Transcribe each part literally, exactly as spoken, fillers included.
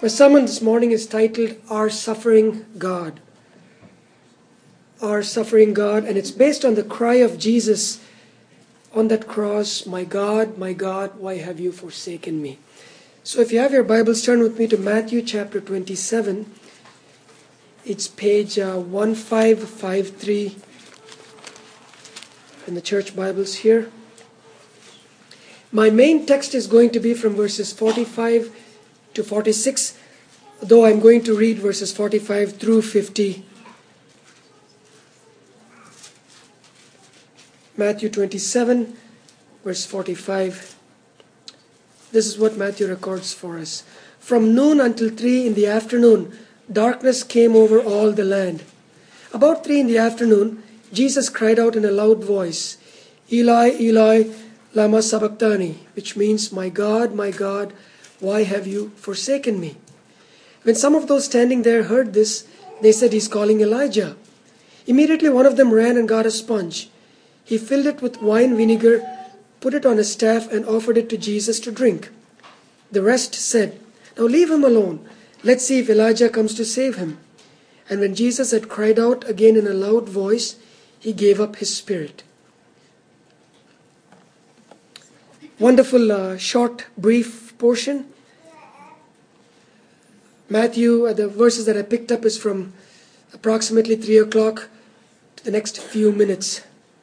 My sermon this morning is titled Our Suffering God. Our Suffering God, and it's based on the cry of Jesus on that cross, "My God, my God, why have you forsaken me?" So if you have your Bibles, turn with me to Matthew chapter twenty-seven. It's page uh, one five five three in the church Bibles here. My main text is going to be from verses forty-five to forty-six, though I'm going to read verses forty-five through fifty. Matthew twenty-seven, verse forty-five. This is what Matthew records for us. From noon until three in the afternoon, darkness came over all the land. About three in the afternoon, Jesus cried out in a loud voice, "Eli, Eli, lama sabachthani," which means, "My God, my God, why have you forsaken me?" When some of those standing there heard this, they said, "He's calling Elijah." Immediately one of them ran and got a sponge. He filled it with wine vinegar, put it on a staff, and offered it to Jesus to drink. The rest said, "Now leave him alone. Let's see if Elijah comes to save him." And when Jesus had cried out again in a loud voice, he gave up his spirit. Wonderful, uh, short, brief portion. Matthew, uh, the verses that I picked up is from approximately three o'clock to the next few minutes.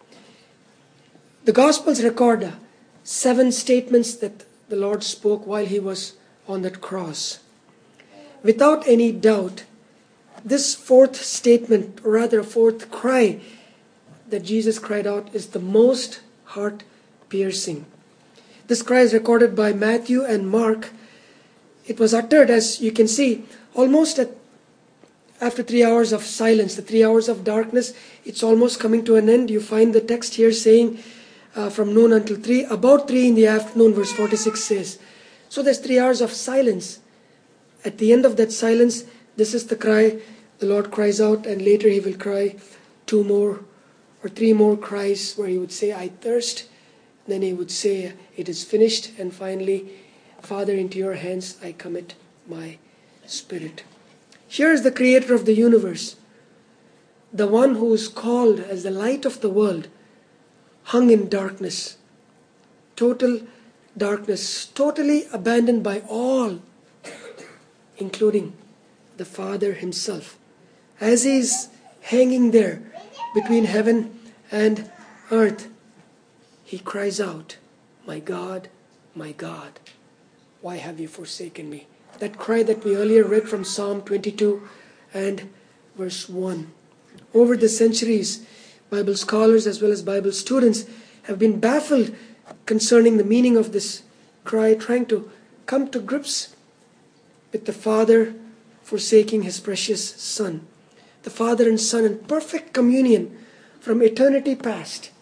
The Gospels record uh, seven statements that the Lord spoke while he was on that cross. Without any doubt, this fourth statement, or rather fourth cry that Jesus cried out, is the most heart-piercing. This cry is recorded by Matthew and Mark. It was uttered, as you can see, almost at, after three hours of silence, the three hours of darkness. It's almost coming to an end. You find the text here saying uh, from noon until three. About three in the afternoon, verse forty-six says. So there's three hours of silence. At the end of that silence, this is the cry. The Lord cries out, and later he will cry two more or three more cries where he would say, "I thirst." Then he would say, "It is finished." And finally, "Father, into your hands I commit my spirit." Here is the creator of the universe, the one who is called as the light of the world, hung in darkness, total darkness, totally abandoned by all, including the Father himself. As he is hanging there between heaven and earth, he cries out, "My God, my God, why have you forsaken me?" That cry that we earlier read from Psalm twenty-two and verse one. Over the centuries, Bible scholars as well as Bible students have been baffled concerning the meaning of this cry, trying to come to grips with the Father forsaking his precious Son. The Father and Son in perfect communion from eternity past,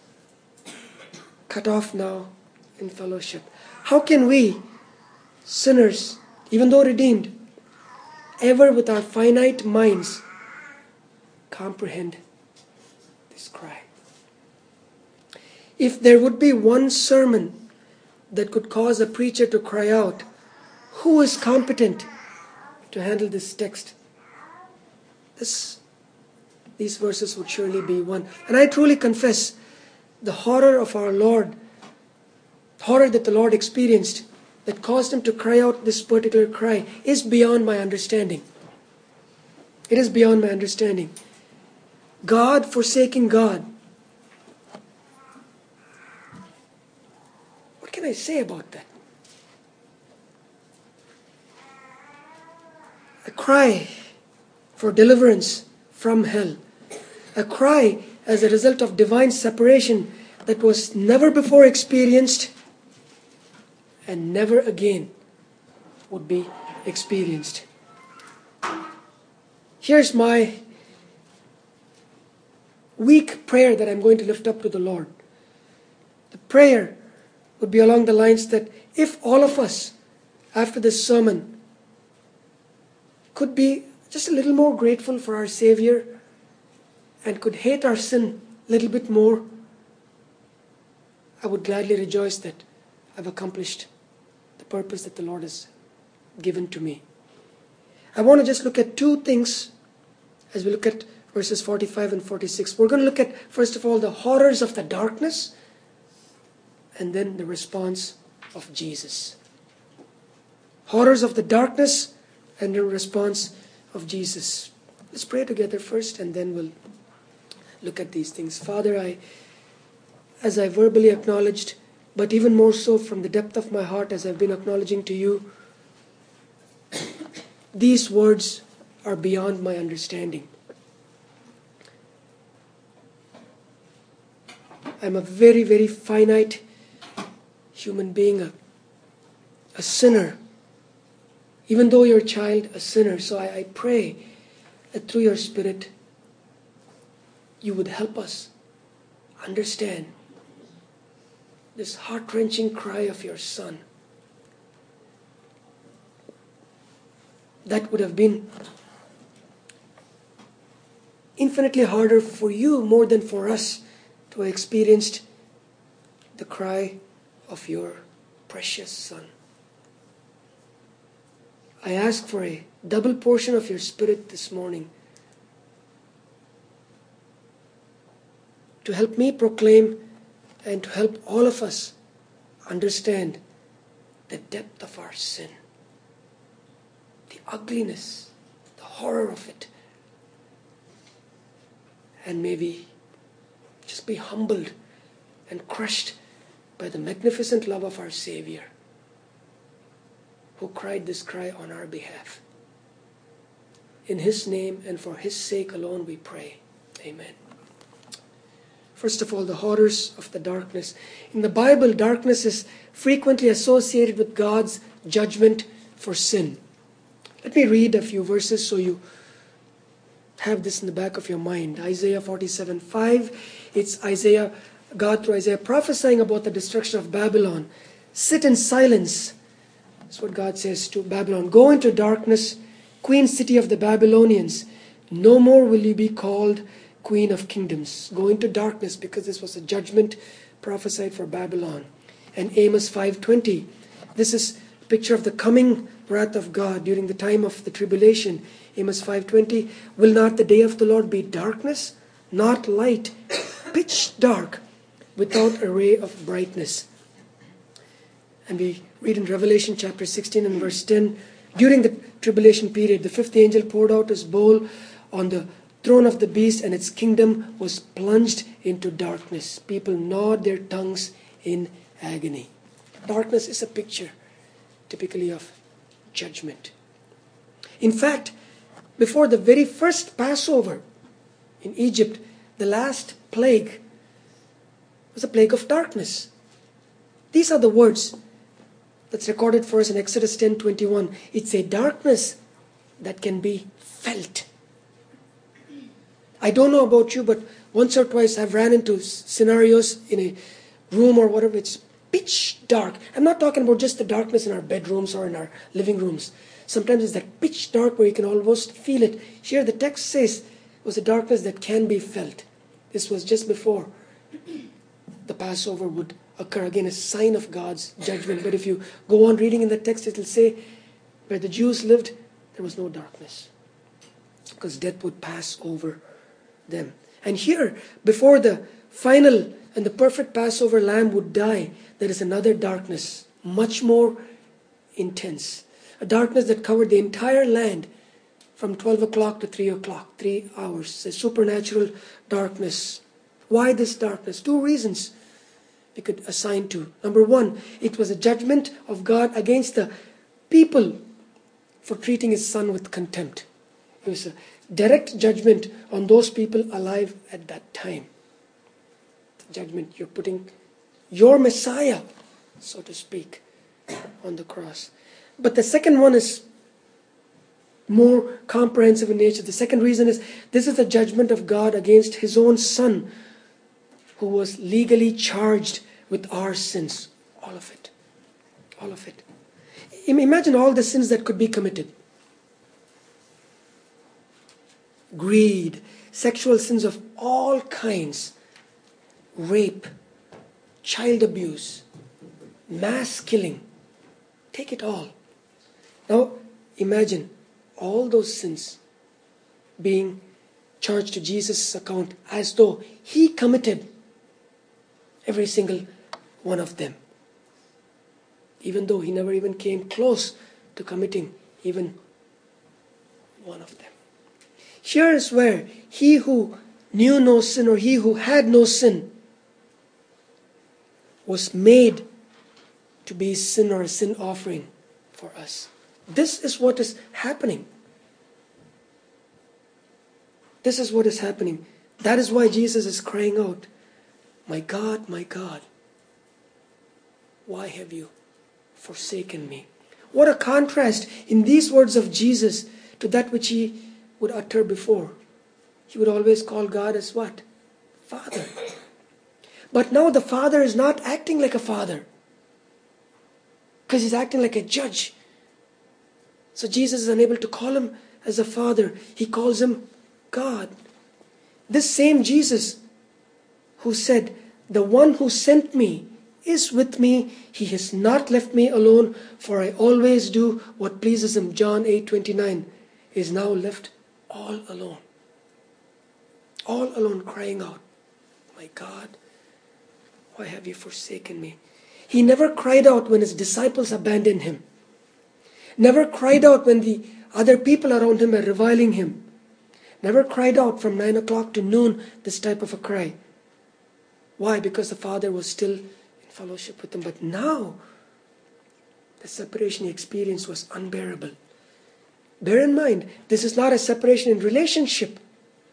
cut off now in fellowship. How can we, sinners, even though redeemed, ever with our finite minds comprehend this cry? If there would be one sermon that could cause a preacher to cry out, who is competent to handle this text? This, these verses would surely be one. And I truly confess, the horror of our Lord, horror that the Lord experienced, that caused him to cry out this particular cry, is beyond my understanding. It is beyond my understanding. God forsaking God. What can I say about that? A cry for deliverance from hell. A cry as a result of divine separation that was never before experienced and never again would be experienced. Here's my weak prayer that I'm going to lift up to the Lord. The prayer would be along the lines that if all of us, after this sermon, could be just a little more grateful for our Savior and could hate our sin a little bit more, I would gladly rejoice that I've accomplished the purpose that the Lord has given to me. I want to just look at two things as we look at verses forty-five and forty-six. We're going to look at, first of all, the horrors of the darkness, and then the response of Jesus. Horrors of the darkness and the response of Jesus. Let's pray together first, and then we'll look at these things. Father, I, as I verbally acknowledged, but even more so from the depth of my heart as I've been acknowledging to you, these words are beyond my understanding. I'm a very, very finite human being, a, a sinner. Even though you're a child, a sinner. So I, I pray that through your Spirit, you would help us understand this heart-wrenching cry of your Son. That would have been infinitely harder for you more than for us to have experienced the cry of your precious Son. I ask for a double portion of your Spirit this morning to help me proclaim and to help all of us understand the depth of our sin, the ugliness, the horror of it, and maybe just be humbled and crushed by the magnificent love of our Savior, who cried this cry on our behalf. In His name and for His sake alone we pray. Amen. First of all, the horrors of the darkness. In the Bible, darkness is frequently associated with God's judgment for sin. Let me read a few verses so you have this in the back of your mind. Isaiah forty-seven five. It's Isaiah, God through Isaiah prophesying about the destruction of Babylon. Sit in silence. That's what God says to Babylon. Go into darkness, queen city of the Babylonians. No more will you be called queen of kingdoms. Go into darkness, because this was a judgment prophesied for Babylon. And Amos five twenty. This is a picture of the coming wrath of God during the time of the tribulation. Amos five twenty. Will not the day of the Lord be darkness, not light, pitch dark, without a ray of brightness? And we read in Revelation chapter sixteen and verse ten, during the tribulation period, the fifth angel poured out his bowl on the throne of the beast, and its kingdom was plunged into darkness. People gnawed their tongues in agony. Darkness is a picture typically of judgment. In fact, before the very first Passover in Egypt, the last plague was a plague of darkness. These are the words that's recorded for us in Exodus ten twenty-one. It's a darkness that can be felt. I don't know about you, but once or twice I've ran into scenarios in a room or whatever. It's pitch dark. I'm not talking about just the darkness in our bedrooms or in our living rooms. Sometimes it's that pitch dark where you can almost feel it. Here the text says it was a darkness that can be felt. This was just before the Passover would occur. Again, a sign of God's judgment. But if you go on reading in the text, it will say where the Jews lived, there was no darkness, because death would pass over them. And here, before the final and the perfect Passover lamb would die, there is another darkness, much more intense. A darkness that covered the entire land from twelve o'clock to three o'clock, three hours. A supernatural darkness. Why this darkness? Two reasons we could assign to. Number one, it was a judgment of God against the people for treating His Son with contempt. It was a direct judgment on those people alive at that time. The judgment, you're putting your Messiah, so to speak, on the cross. But the second one is more comprehensive in nature. The second reason is this is the judgment of God against His own Son, who was legally charged with our sins. All of it. All of it. Imagine all the sins that could be committed. Greed, sexual sins of all kinds, rape, child abuse, mass killing. Take it all. Now imagine all those sins being charged to Jesus' account as though he committed every single one of them, even though he never even came close to committing even one of them. Here is where he who knew no sin, or he who had no sin, was made to be sin, or a sin offering for us. This is what is happening. This is what is happening. That is why Jesus is crying out, "My God, my God, why have you forsaken me?" What a contrast in these words of Jesus to that which he would utter before. He would always call God as what? Father. But now the Father is not acting like a father, because he's acting like a judge. So Jesus is unable to call him as a father. He calls him God. This same Jesus who said, "The one who sent me is with me. He has not left me alone, for I always do what pleases him," John eight twenty-nine, is now left all alone. All alone, crying out, "My God, why have you forsaken me?" He never cried out when his disciples abandoned him. Never cried out when the other people around him were reviling him. Never cried out from nine o'clock to noon, this type of a cry. Why? Because the Father was still in fellowship with him. But now, the separation he experienced was unbearable. Bear in mind, this is not a separation in relationship.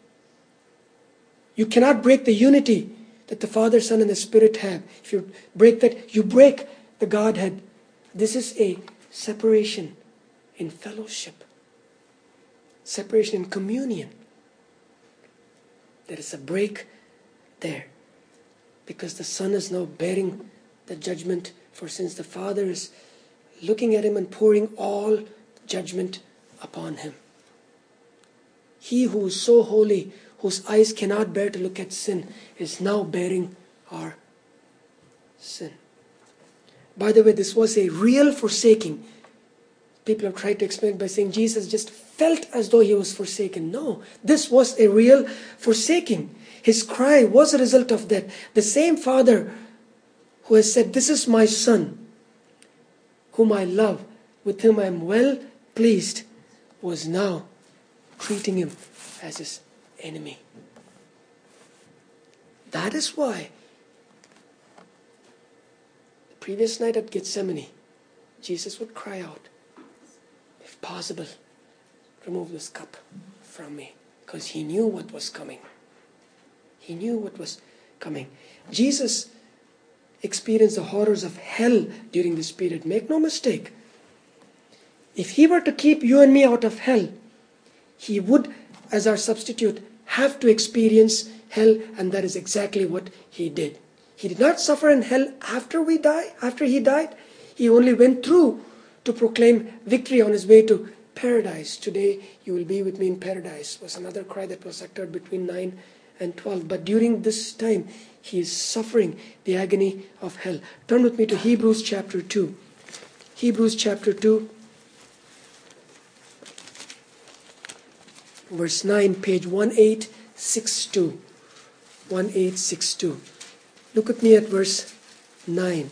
You cannot break the unity that the Father, Son, and the Spirit have. If you break that, you break the Godhead. This is a separation in fellowship. Separation in communion. There is a break there. Because the Son is now bearing the judgment for sins. The Father is looking at him and pouring all judgment upon him. He who is so holy, whose eyes cannot bear to look at sin, is now bearing our sin. By the way, this was a real forsaking. People have tried to explain it by saying Jesus just felt as though he was forsaken. No, this was a real forsaking. His cry was a result of that. The same Father who has said, "This is my Son, whom I love, with whom I am well pleased," was now treating him as his enemy. That is why the previous night at Gethsemane, Jesus would cry out, "If possible, remove this cup from me," because he knew what was coming. He knew what was coming. Jesus experienced the horrors of hell during this period. Make no mistake. If he were to keep you and me out of hell, he would, as our substitute, have to experience hell, and that is exactly what he did. He did not suffer in hell after we died, after he died. He only went through to proclaim victory on his way to paradise. "Today you will be with me in paradise" was another cry that was uttered between nine and twelve. But during this time, he is suffering the agony of hell. Turn with me to Hebrews chapter two. Hebrews chapter two, verse nine, page eighteen sixty-two. eighteen sixty-two. Look at me at verse nine.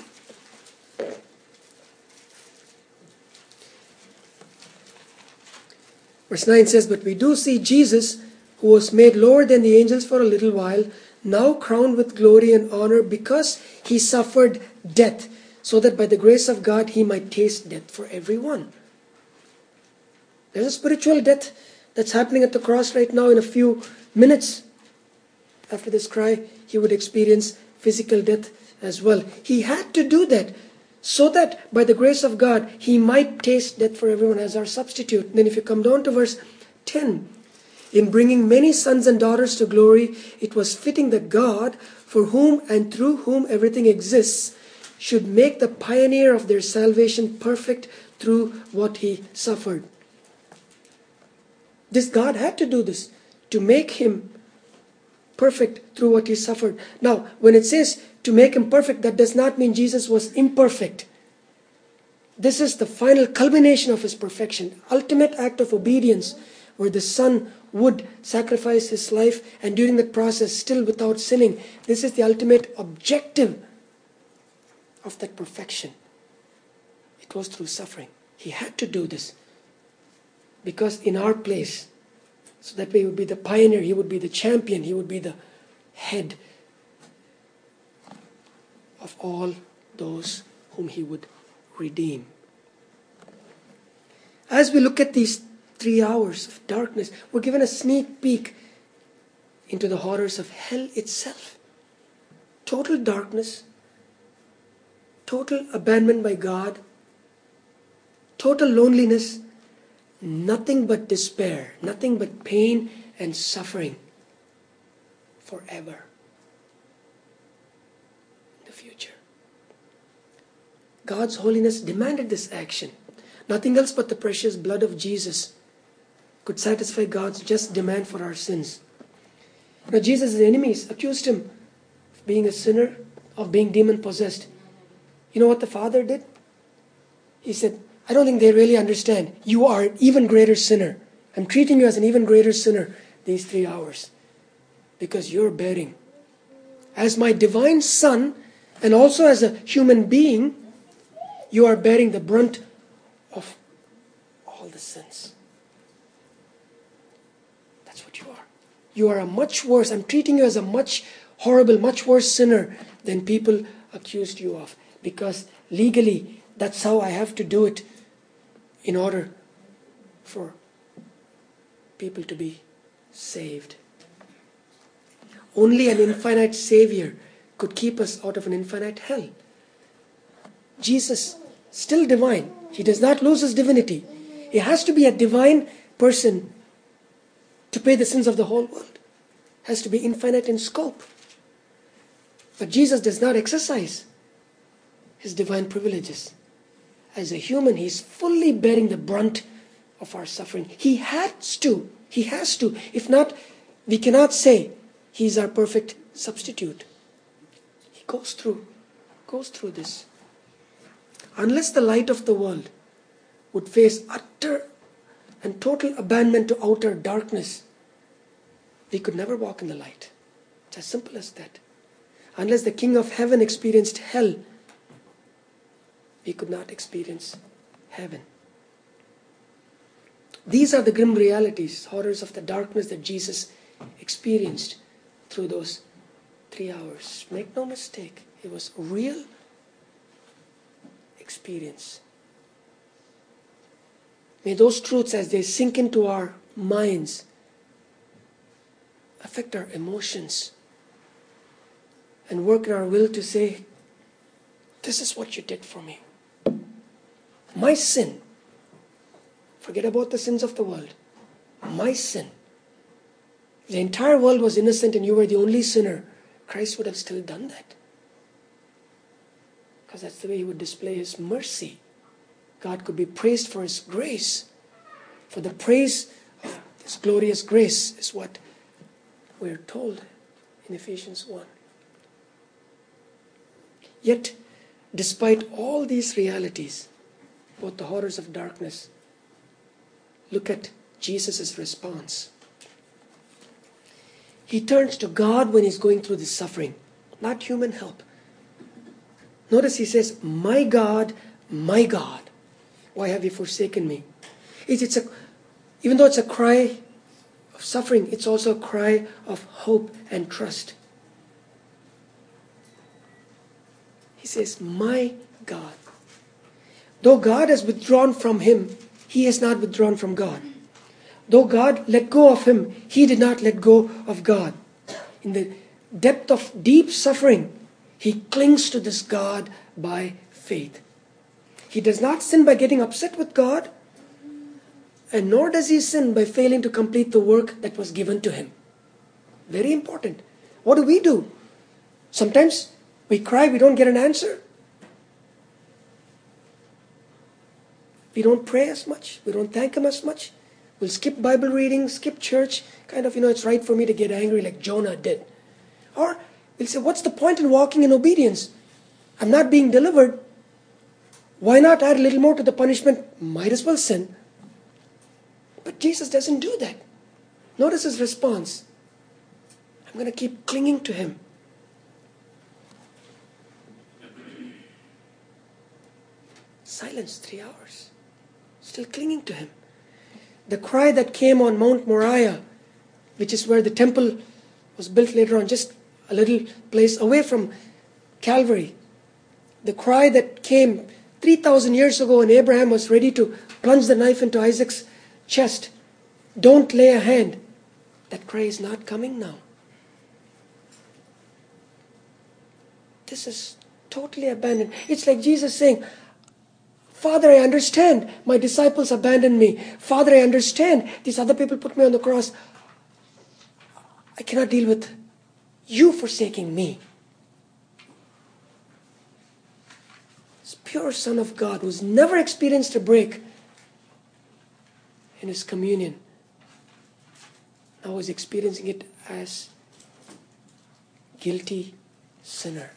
Verse nine says, "But we do see Jesus, who was made lower than the angels for a little while, now crowned with glory and honor because he suffered death, so that by the grace of God he might taste death for everyone." There's a spiritual death that's happening at the cross right now. In a few minutes after this cry, he would experience physical death as well. He had to do that so that by the grace of God he might taste death for everyone as our substitute. And then if you come down to verse ten, "In bringing many sons and daughters to glory, it was fitting that God, for whom and through whom everything exists, should make the pioneer of their salvation perfect through what he suffered." This God had to do this to make him perfect through what he suffered. Now, when it says to make him perfect, that does not mean Jesus was imperfect. This is the final culmination of his perfection, ultimate act of obedience, where the Son would sacrifice his life, and during that process, still without sinning. This is the ultimate objective of that perfection. It was through suffering. He had to do this because in our place, so that way he would be the pioneer, he would be the champion, he would be the head of all those whom he would redeem. As we look at these three hours of darkness, we're given a sneak peek into the horrors of hell itself. Total darkness, total abandonment by God, total loneliness, nothing but despair, nothing but pain and suffering forever in the future. God's holiness demanded this action. Nothing else but the precious blood of Jesus could satisfy God's just demand for our sins. Now, Jesus' enemies accused him of being a sinner, of being demon-possessed. You know what the Father did? He said, I don't think they really understand. You are an even greater sinner. I'm treating you as an even greater sinner these three hours. Because you're bearing, as my divine Son, and also as a human being, you are bearing the brunt of all the sins. That's what you are. You are a much worse, I'm treating you as a much horrible, much worse sinner than people accused you of. Because legally, that's how I have to do it in order for people to be saved. Only an infinite Savior could keep us out of an infinite hell. Jesus, still divine, he does not lose his divinity. He has to be a divine person to pay the sins of the whole world. Has to be infinite in scope. But Jesus does not exercise his divine privileges. As a human, he's fully bearing the brunt of our suffering. He has to. He has to. If not, we cannot say he's our perfect substitute. He goes through, goes through this. Unless the light of the world would face utter and total abandonment to outer darkness, we could never walk in the light. It's as simple as that. Unless the King of Heaven experienced hell, we could not experience heaven. These are the grim realities, horrors of the darkness that Jesus experienced through those three hours. Make no mistake, it was a real experience. May those truths, as they sink into our minds, affect our emotions and work in our will to say, this is what you did for me. My sin. Forget about the sins of the world. My sin. If the entire world was innocent and you were the only sinner, Christ would have still done that. Because that's the way he would display his mercy. God could be praised for his grace. For the praise of his glorious grace is what we're told in Ephesians one. Yet, despite all these realities, both the horrors of darkness, look at Jesus' response. He turns to God when he's going through this suffering, not human help. Notice he says, my God, my God, why have you forsaken me? It's, it's a, even though it's a cry of suffering, it's also a cry of hope and trust. He says, my God. Though God has withdrawn from him, he has not withdrawn from God. Though God let go of him, he did not let go of God. In the depth of deep suffering, he clings to this God by faith. He does not sin by getting upset with God, and nor does he sin by failing to complete the work that was given to him. Very important. What do we do? Sometimes we cry, we don't get an answer. We don't pray as much. We don't thank him as much. We'll skip Bible reading, skip church. Kind of, you know, it's right for me to get angry like Jonah did. Or we'll say, what's the point in walking in obedience? I'm not being delivered. Why not add a little more to the punishment? Might as well sin. But Jesus doesn't do that. Notice his response. I'm going to keep clinging to him. Silence, three hours. Still clinging to him. The cry that came on Mount Moriah, which is where the temple was built later on, just a little place away from Calvary. The cry that came three thousand years ago when Abraham was ready to plunge the knife into Isaac's chest. Don't lay a hand. That cry is not coming now. This is totally abandoned. It's like Jesus saying, Father, I understand my disciples abandoned me. Father, I understand these other people put me on the cross. I cannot deal with you forsaking me. This pure Son of God who's never experienced a break in his communion, now is experiencing it as guilty sinner.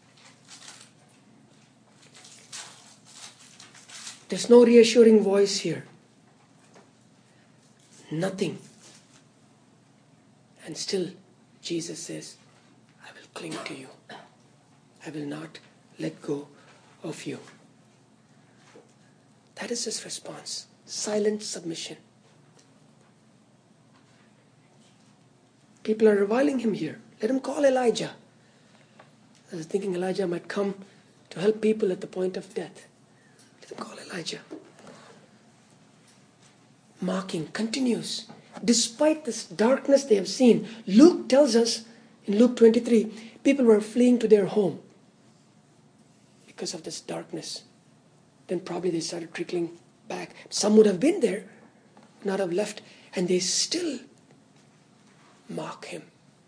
There's no reassuring voice here. Nothing. And still, Jesus says, I will cling to you. I will not let go of you. That is his response. Silent submission. People are reviling him here. Let him call Elijah. I was thinking Elijah might come to help people at the point of death. Let him call Elijah. Mocking continues. Despite this darkness they have seen, Luke tells us in Luke twenty-three, people were fleeing to their home because of this darkness. Then probably they started trickling back. Some would have been there, not have left, and they still mock him.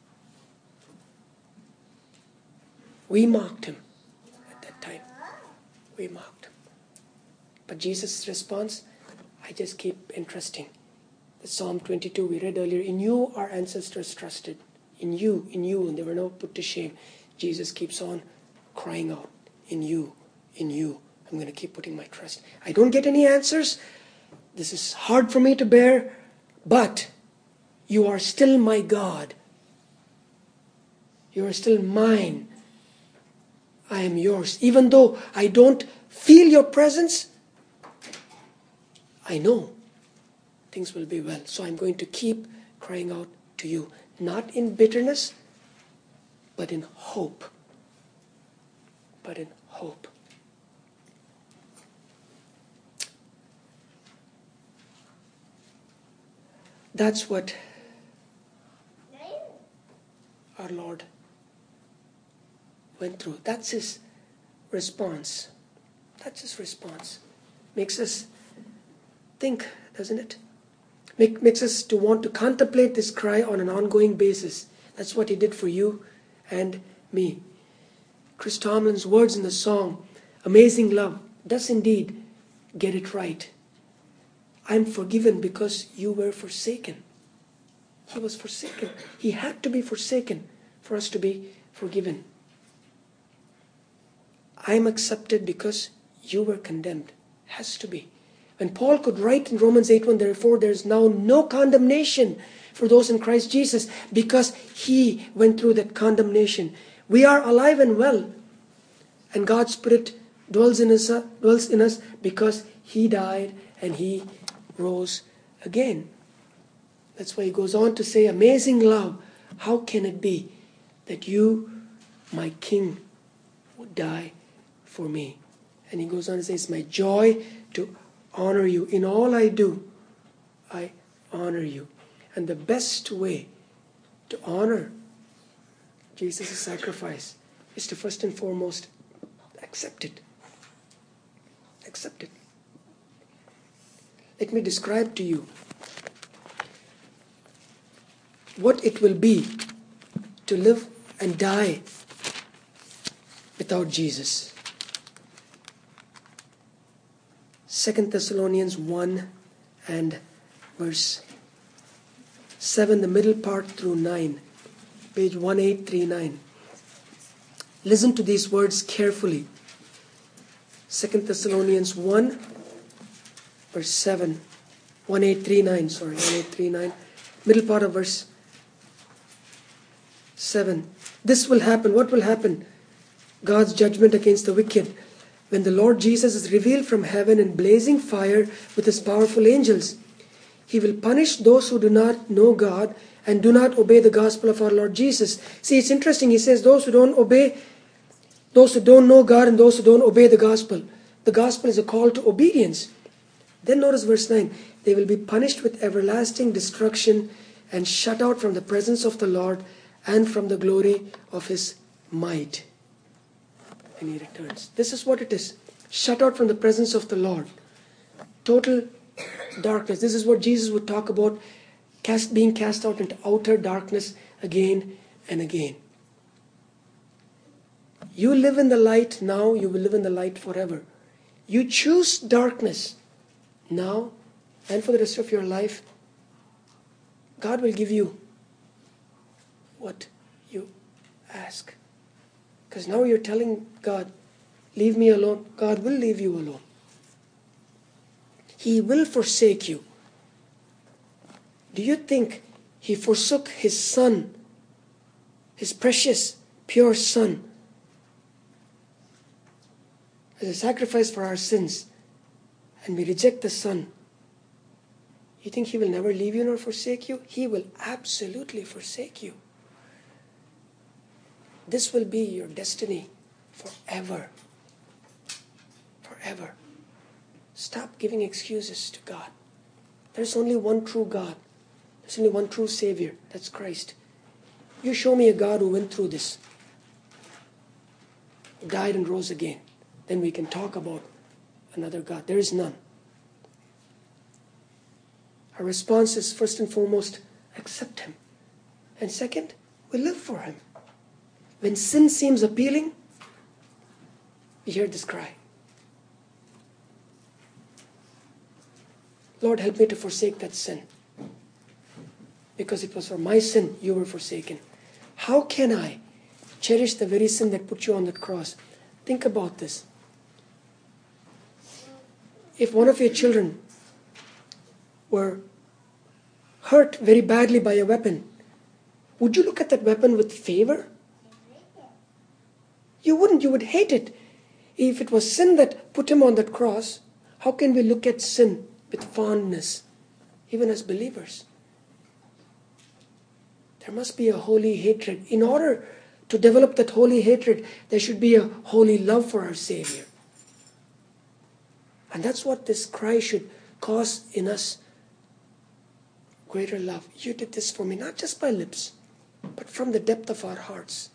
We mocked him at that time. We mocked him. But Jesus' response, I just keep entrusting. The Psalm twenty-two we read earlier, in you our ancestors trusted. In you, in you, and they were not put to shame. Jesus keeps on crying out, in you, in you. I'm going to keep putting my trust. I don't get any answers. This is hard for me to bear, but you are still my God. You are still mine. I am yours. Even though I don't feel your presence, I know things will be well. So I'm going to keep crying out to you. Not in bitterness, but in hope. But in hope. That's what our Lord went through. That's his response. That's his response. Makes us think, doesn't it? Make, makes us to want to contemplate this cry on an ongoing basis. That's what he did for you and me. Chris Tomlin's words in the song, Amazing Love, does indeed get it right. I'm forgiven because you were forsaken. He was forsaken. He had to be forsaken for us to be forgiven. I'm accepted because you were condemned. Has to be. When Paul could write in Romans eight one, therefore there is now no condemnation for those in Christ Jesus because he went through that condemnation. We are alive and well. And God's Spirit dwells in us, dwells in us because he died and he rose again. That's why he goes on to say, amazing love, how can it be that you, my King, would die for me? And he goes on to say, it's my joy to honor you. In all I do, I honor you. And the best way to honor Jesus' sacrifice is to first and foremost accept it. Accept it. Let me describe to you what it will be to live and die without Jesus. Second Thessalonians one and verse seven, the middle part through nine, page eighteen thirty-nine. Listen to these words carefully. Second Thessalonians one, verse seven. eighteen thirty-nine, sorry, eighteen thirty-nine. Middle part of verse seven. This will happen. What will happen? God's judgment against the wicked. When the Lord Jesus is revealed from heaven in blazing fire with his powerful angels, he will punish those who do not know God and do not obey the gospel of our Lord Jesus. See, it's interesting. He says those who don't obey, those who don't know God and those who don't obey the gospel. The gospel is a call to obedience. Then notice verse nine. They will be punished with everlasting destruction and shut out from the presence of the Lord and from the glory of his might when he returns. This is what it is. Shut out from the presence of the Lord. Total darkness. This is what Jesus would talk about, cast, being cast out into outer darkness again and again. You live in the light now, you will live in the light forever. You choose darkness now and for the rest of your life, God will give you what you ask. Because now you're telling God, leave me alone. God will leave you alone. He will forsake you. Do you think he forsook his son, his precious, pure son, as a sacrifice for our sins, and we reject the son? You think he will never leave you nor forsake you? He will absolutely forsake you. This will be your destiny forever. Forever. Stop giving excuses to God. There's only one true God. There's only one true Savior. That's Christ. You show me a God who went through this, who died and rose again. Then we can talk about another God. There is none. Our response is first and foremost, accept him. And second, we live for him. When sin seems appealing, we hear this cry. Lord, help me to forsake that sin. Because it was for my sin you were forsaken. How can I cherish the very sin that put you on the cross? Think about this. If one of your children were hurt very badly by a weapon, would you look at that weapon with favor? You wouldn't. You would hate it. If it was sin that put him on that cross, how can we look at sin with fondness, even as believers? There must be a holy hatred. In order to develop that holy hatred, there should be a holy love for our Savior. And that's what this cry should cause in us. Greater love. You did this for me, not just by lips, but from the depth of our hearts.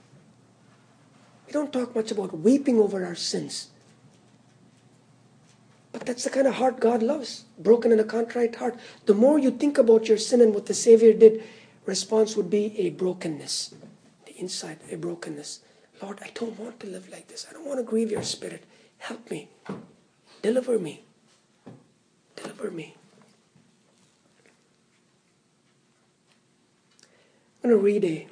We don't talk much about weeping over our sins. But that's the kind of heart God loves. Broken and a contrite heart. The more you think about your sin and what the Savior did, response would be a brokenness. The inside, a brokenness. Lord, I don't want to live like this. I don't want to grieve your Spirit. Help me. Deliver me. Deliver me. I'm going to read a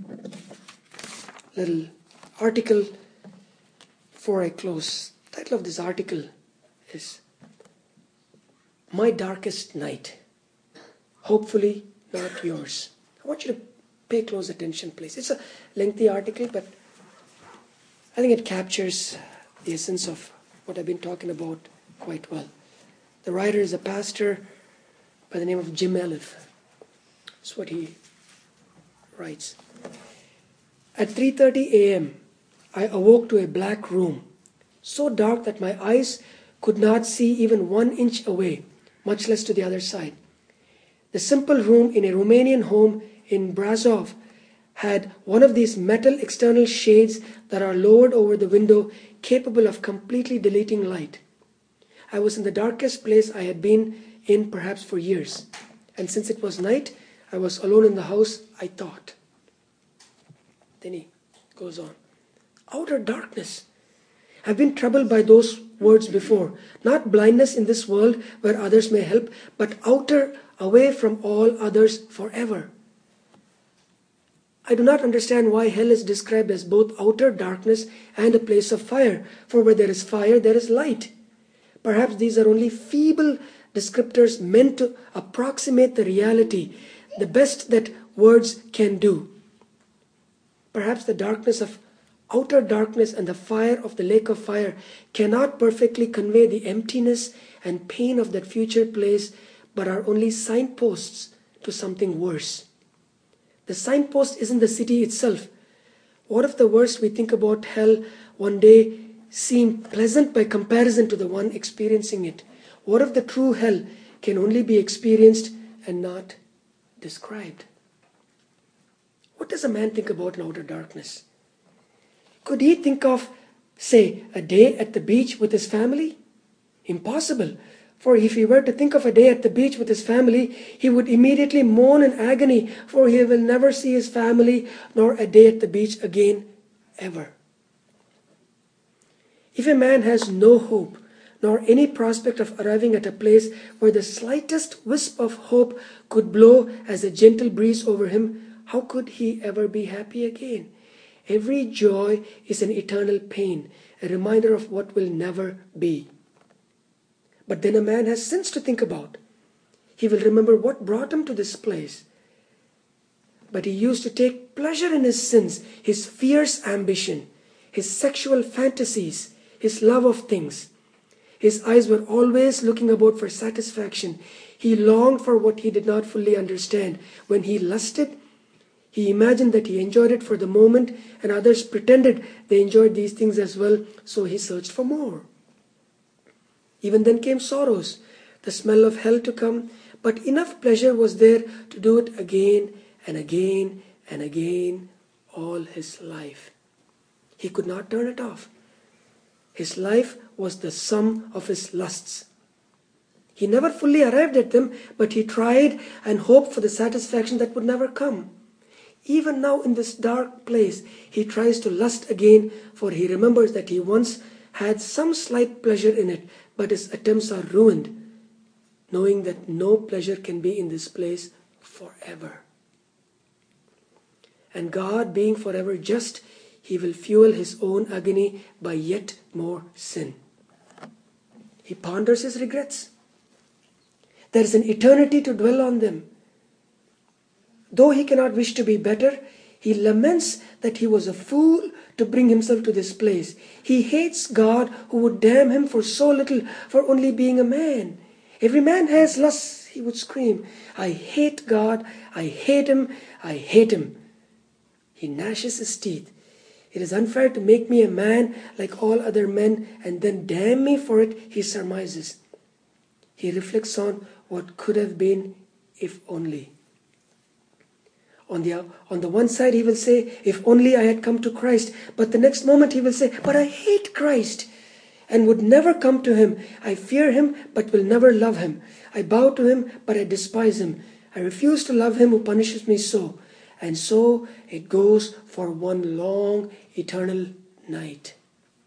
little article before I close. The title of this article is My Darkest Night. Hopefully not yours. I want you to pay close attention, please. It's a lengthy article, but I think it captures the essence of what I've been talking about quite well. The writer is a pastor by the name of Jim Elliff. That's what he writes. At three thirty a.m., I awoke to a black room, so dark that my eyes could not see even one inch away, much less to the other side. The simple room in a Romanian home in Brașov had one of these metal external shades that are lowered over the window, capable of completely deleting light. I was in the darkest place I had been in perhaps for years, and since it was night, I was alone in the house, I thought. Then he goes on. Outer darkness. I've been troubled by those words before. Not blindness in this world where others may help, but outer, away from all others forever. I do not understand why hell is described as both outer darkness and a place of fire, for where there is fire, there is light. Perhaps these are only feeble descriptors meant to approximate the reality, the best that words can do. Perhaps the darkness of outer darkness and the fire of the lake of fire cannot perfectly convey the emptiness and pain of that future place, but are only signposts to something worse. The signpost isn't the city itself. What if the worst we think about hell one day seem pleasant by comparison to the one experiencing it? What if the true hell can only be experienced and not described? What does a man think about in outer darkness? Could he think of, say, a day at the beach with his family? Impossible. For if he were to think of a day at the beach with his family, he would immediately moan in agony, for he will never see his family nor a day at the beach again, ever. If a man has no hope, nor any prospect of arriving at a place where the slightest wisp of hope could blow as a gentle breeze over him, how could he ever be happy again? Every joy is an eternal pain, a reminder of what will never be. But then a man has sins to think about. He will remember what brought him to this place. But he used to take pleasure in his sins, his fierce ambition, his sexual fantasies, his love of things. His eyes were always looking about for satisfaction. He longed for what he did not fully understand. When he lusted, he imagined that he enjoyed it for the moment, and others pretended they enjoyed these things as well, so he searched for more. Even then came sorrows, the smell of hell to come, but enough pleasure was there to do it again and again and again all his life. He could not turn it off. His life was the sum of his lusts. He never fully arrived at them, but he tried and hoped for the satisfaction that would never come. Even now in this dark place, he tries to lust again, for he remembers that he once had some slight pleasure in it, but his attempts are ruined, knowing that no pleasure can be in this place forever. And God, being forever just, he will fuel his own agony by yet more sin. He ponders his regrets. There is an eternity to dwell on them. Though he cannot wish to be better, he laments that he was a fool to bring himself to this place. He hates God who would damn him for so little, for only being a man. Every man has lusts, he would scream. I hate God, I hate him, I hate him. He gnashes his teeth. It is unfair to make me a man like all other men and then damn me for it, he surmises. He reflects on what could have been if only. On the, on the one side he will say, if only I had come to Christ. But the next moment he will say, but I hate Christ and would never come to him. I fear him but will never love him. I bow to him but I despise him. I refuse to love him who punishes me so. And so it goes for one long eternal night.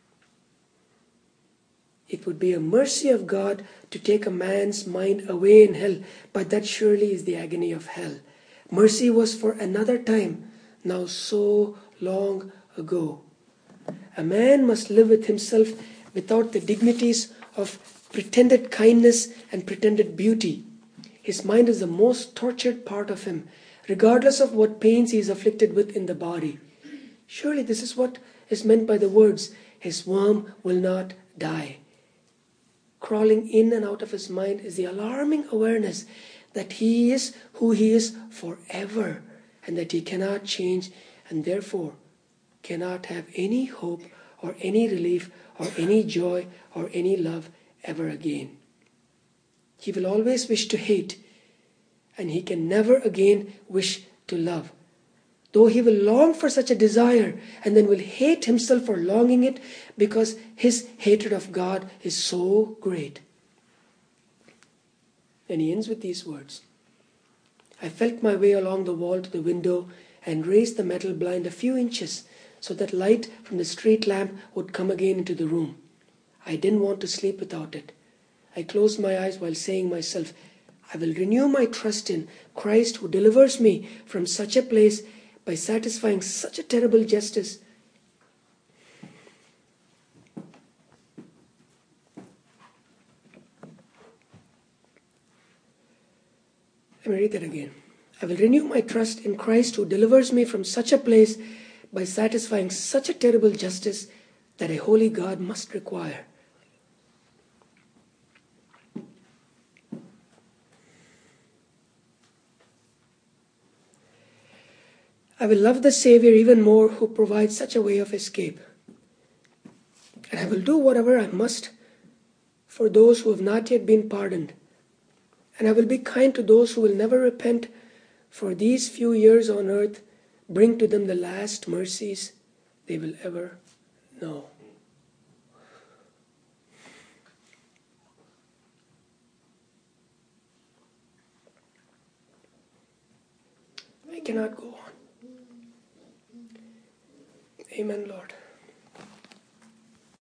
It would be a mercy of God to take a man's mind away in hell, but that surely is the agony of hell. Mercy was for another time, now so long ago. A man must live with himself without the dignities of pretended kindness and pretended beauty. His mind is the most tortured part of him, regardless of what pains he is afflicted with in the body. Surely this is what is meant by the words, his worm will not die. Crawling in and out of his mind is the alarming awareness that he is who he is forever, and that he cannot change, and therefore cannot have any hope or any relief or any joy or any love ever again. He will always wish to hate, and he can never again wish to love. Though he will long for such a desire, and then will hate himself for longing it, because his hatred of God is so great. And he ends with these words. I felt my way along the wall to the window and raised the metal blind a few inches so that light from the street lamp would come again into the room. I didn't want to sleep without it. I closed my eyes while saying myself, I will renew my trust in Christ who delivers me from such a place, by satisfying such a terrible justice. Let me read that again. I will renew my trust in Christ who delivers me from such a place by satisfying such a terrible justice that a holy God must require. I will love the Savior even more who provides such a way of escape. And I will do whatever I must for those who have not yet been pardoned. And I will be kind to those who will never repent, for these few years on earth bring to them the last mercies they will ever know. I cannot go on. Amen, Lord.